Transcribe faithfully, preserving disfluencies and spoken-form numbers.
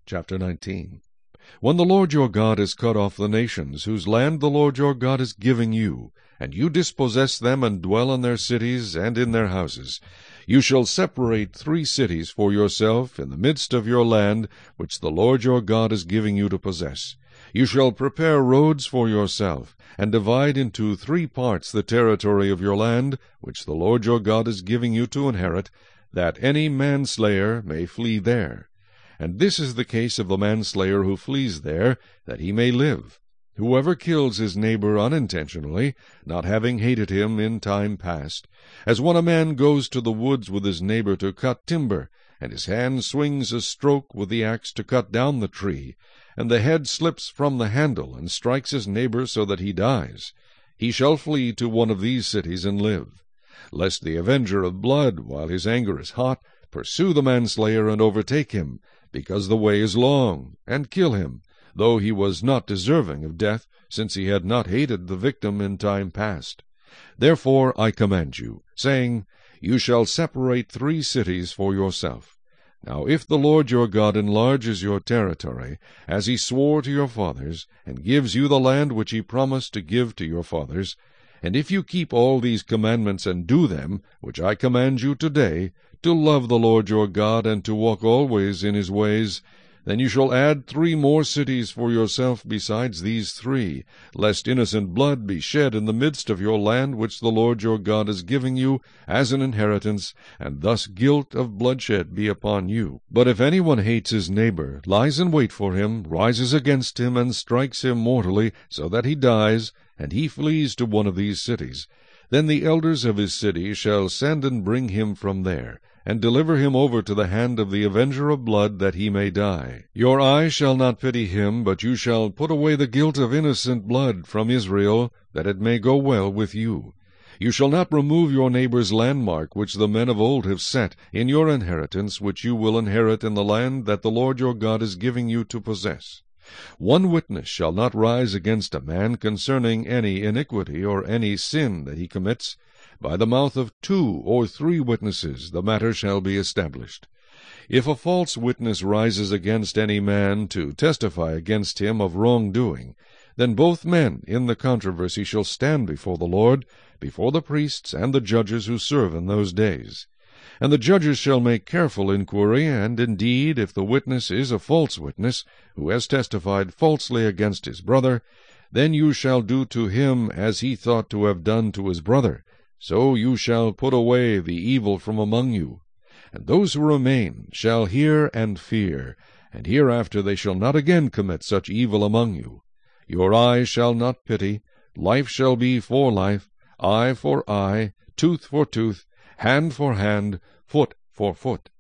Chapter nineteen. When the Lord your God has cut off the nations, whose land the Lord your God is giving you, and you dispossess them and dwell in their cities and in their houses, you shall separate three cities for yourself in the midst of your land, which the Lord your God is giving you to possess. You shall prepare roads for yourself, and divide into three parts the territory of your land, which the Lord your God is giving you to inherit, that any manslayer may flee there. And this is the case of the manslayer who flees there, that he may live. Whoever kills his neighbor unintentionally, not having hated him in time past, as when a man goes to the woods with his neighbor to cut timber, and his hand swings a stroke with the axe to cut down the tree, and the head slips from the handle, and strikes his neighbor so that he dies, he shall flee to one of these cities and live. Lest the avenger of blood, while his anger is hot, pursue the manslayer and overtake him, because the way is long, and kill him, though he was not deserving of death, since he had not hated the victim in time past. Therefore I command you, saying, You shall separate three cities for yourself. Now if the Lord your God enlarges your territory, as he swore to your fathers, and gives you the land which he promised to give to your fathers, and if you keep all these commandments and do them, which I command you today, to love the Lord your God, and to walk always in his ways, then you shall add three more cities for yourself besides these three, lest innocent blood be shed in the midst of your land which the Lord your God is giving you as an inheritance, and thus guilt of bloodshed be upon you. But if anyone hates his neighbor, lies in wait for him, rises against him, and strikes him mortally, so that he dies, and he flees to one of these cities, then the elders of his city shall send and bring him from there, and deliver him over to the hand of the avenger of blood, that he may die. Your eye shall not pity him, but you shall put away the guilt of innocent blood from Israel, that it may go well with you. You shall not remove your neighbor's landmark, which the men of old have set, in your inheritance, which you will inherit in the land that the Lord your God is giving you to possess. One witness shall not rise against a man concerning any iniquity or any sin that he commits. By the mouth of two or three witnesses the matter shall be established. If a false witness rises against any man to testify against him of wrongdoing, then both men in the controversy shall stand before the Lord, before the priests and the judges who serve in those days. And the judges shall make careful inquiry, and indeed, if the witness is a false witness, who has testified falsely against his brother, then you shall do to him as he thought to have done to his brother. So you shall put away the evil from among you. And those who remain shall hear and fear, and hereafter they shall not again commit such evil among you. Your eye shall not pity, life shall be for life, eye for eye, tooth for tooth, hand for hand, foot for foot.